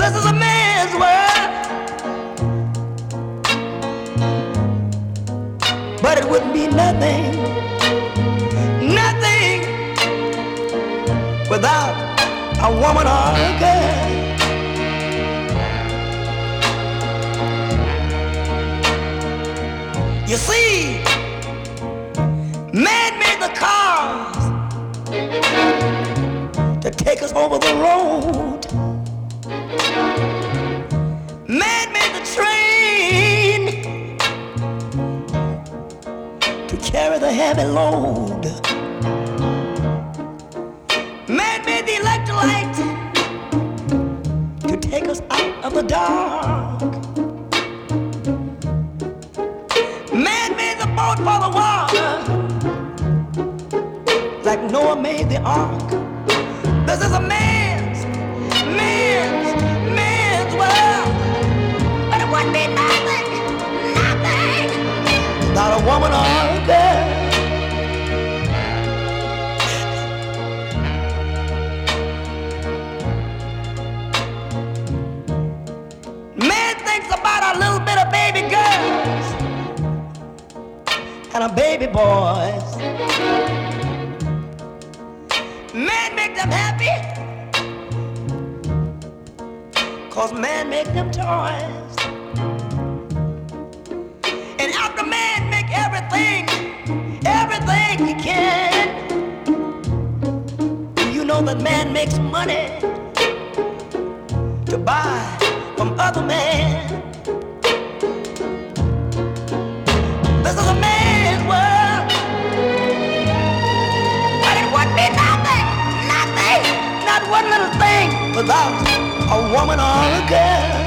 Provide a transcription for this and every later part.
This is a man's world, but it wouldn't be nothing, nothing without a woman or a girl. You see, man made the cars to take us over the road. Man made the train to carry the heavy load. Man made the electric light to take us out of the dark. Man made the boat for the water, like Noah made the ark. This is a man's world, but it wouldn't be nothing, nothing without a woman or a girl. Man thinks about a little bit of baby girls and a baby boys. Man make them happy, 'cause man make them toys. And after man make everything he can, you know that man makes money to buy from other men. This is a man's world, but it wouldn't be nothing, nothing, not one little thing without a woman or a girl.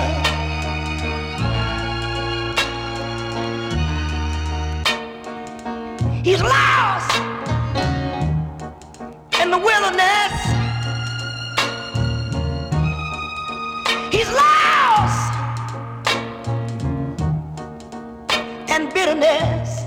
He's lost in the wilderness. He's lost in bitterness.